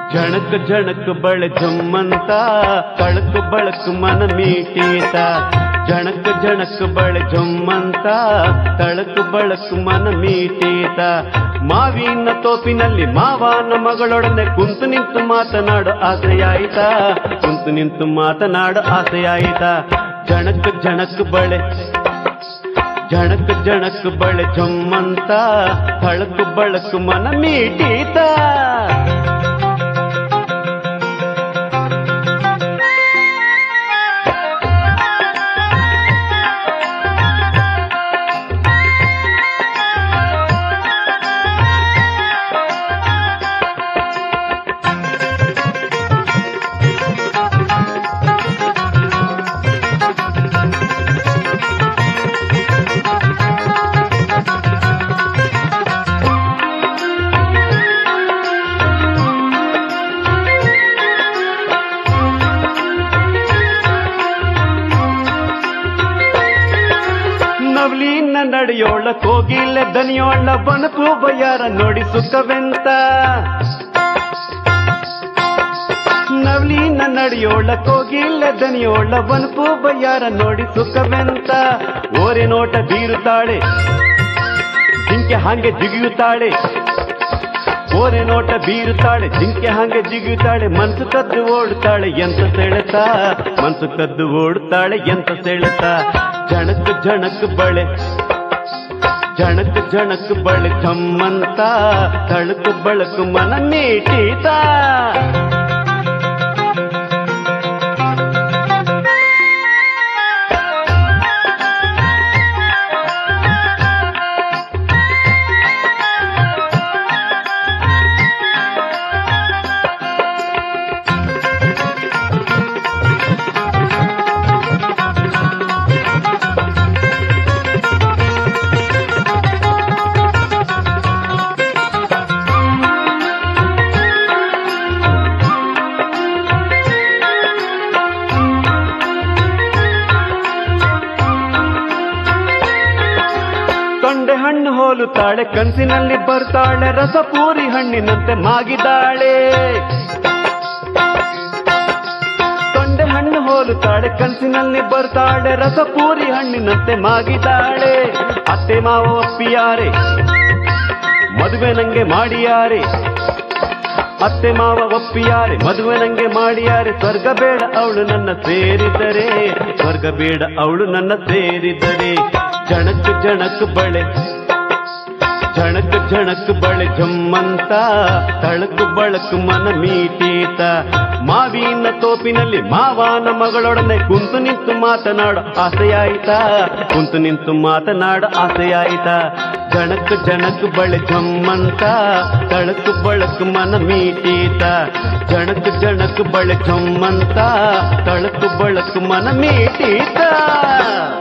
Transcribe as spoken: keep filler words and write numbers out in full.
ಝಣಕ್ ಝಣಕ್ ಬಳೆ ಝಮ್ಮಂತ ತಳಕ್ ಬಳಕ್ ಮನ ಮೀಟೀತ ಝಣಕ್ ಝಣಕ್ ಬಳೆ ಝಮ್ಮಂತ ತಳಕ್ ಬಳಕ್ ಮನ ಮೀಟೀತ ಮಾವಿನ ತೋಪಿನಲ್ಲಿ ಮಾವನ ಮಗಳೊಡನೆ ಕುಂತು ನಿಂತು ಮಾತನಾಡು ಆಸೆಯಾಯಿತ ಕುಂತು ನಿಂತು ಮಾತನಾಡು ಆಸೆಯಾಯಿತ ಝಣಕ್ ಝಣಕ್ ಬಳೆ ಝಣಕ್ ಝಣಕ್ ಬಳೆ ಝಮ್ಮಂತ ತಳಕ್ ಬಳಕ್ ಮನ ಮೀಟೀತ ನವಲಿನ ನಡೆಯೋಳ ಕೋಗಿಲೆ ದನಿಯೋಳ ಬನಪು ಬಯ್ಯಾರ ನೋಡಿ ಸುಖವೆಂತ ನವಲಿನ ನಡೆಯೋಳ ಕೋಗಿಲೆ ದನಿಯೋಳ ಬನಪು ಬಯ್ಯಾರ ನೋಡಿ ಸುಖವೆಂತ ಓರೆ ನೋಟ ಬೀರುತ್ತಾಳೆ ಜಿಂಕೆ ಹಾಗೆ ಜಿಗಿಯುತ್ತಾಳೆ ಓರೆ ನೋಟ ಬೀರುತ್ತಾಳೆ ಜಿಂಕೆ ಹಾಗೆ ಜಿಗಿಯುತ್ತಾಳೆ ಮನ್ಸು ಕದ್ದು ಓಡುತ್ತಾಳೆ ಎಂತ ಸೆಳೆತ ಮನ್ಸು ಕದ್ದು ಓಡುತ್ತಾಳೆ ಎಂತ ಸೆಳೆತ ಝಣಕ್ ಝಣಕ್ ಬಳೆ ಝಣಕ್ ಝಣಕ್ ಬಳೆ ಝಮ್ಮಂತ ತಳಕು ಬಳಕು ಮನ ಮೀಟೀತ ತೊಂಡೆ ಹಣ್ಣು ಹೋಲುತ್ತಾಳೆ ಕನಸಿನಲ್ಲಿ ಬರ್ತಾಳೆ ರಸಪೂರಿ ಹಣ್ಣಿನಂತೆ ಮಾಗಿದಾಳೆ ತೊಂಡೆ ಹಣ್ಣು ಹೋಲುತ್ತಾಳೆ ಕನಸಿನಲ್ಲಿ ಬರ್ತಾಳೆ ರಸಪೂರಿ ಹಣ್ಣಿನಂತೆ ಮಾಗಿದಾಳೆ ಅತ್ತೆ ಮಾವ ಒಪ್ಪಿಯಾರೆ ಮದುವೆ ನಂಗೆ ಮಾಡಿಯಾರೆ ಅತ್ತೆ ಮಾವ ಒಪ್ಪಿಯಾರೆ ಮದುವೆ ನಂಗೆ ಮಾಡಿಯಾರೆ ಸ್ವರ್ಗ ಬೇಡ ಅವಳು ನನ್ನ ಸೇರಿದರೆ ಸ್ವರ್ಗ ಬೇಡ ಅವಳು ನನ್ನ ಸೇರಿದರೆ ಝಣಕ್ ಝಣಕ್ ಬಳೆ ಝಣಕ್ ಝಣಕ್ ಬಳೆ ಝಮ್ಮಂತ ತಳಕು ಬಳಕು ಮನ ಮೀಟೀತ ಮಾವಿನ ತೋಪಿನಲ್ಲಿ ಮಾವನ ಮಗಳೊಡನೆ ಕುಂತು ನಿಂತು ಮಾತನಾಡು ಆಸೆಯಾಯಿತ ಕುಂತು ನಿಂತು ಮಾತನಾಡು ಆಸೆಯಾಯಿತ ಝಣಕ್ ಝಣಕ್ ಬಳೆ ಝಮ್ಮಂತ ತಳಕು ಬಳಕು ಮನ ಮೀಟೀತ ಝಣಕ್ ಝಣಕ್ ಬಳೆ ಝಮ್ಮಂತ ತಳಕು ಬಳಕು ಮನ ಮೀಟೀತ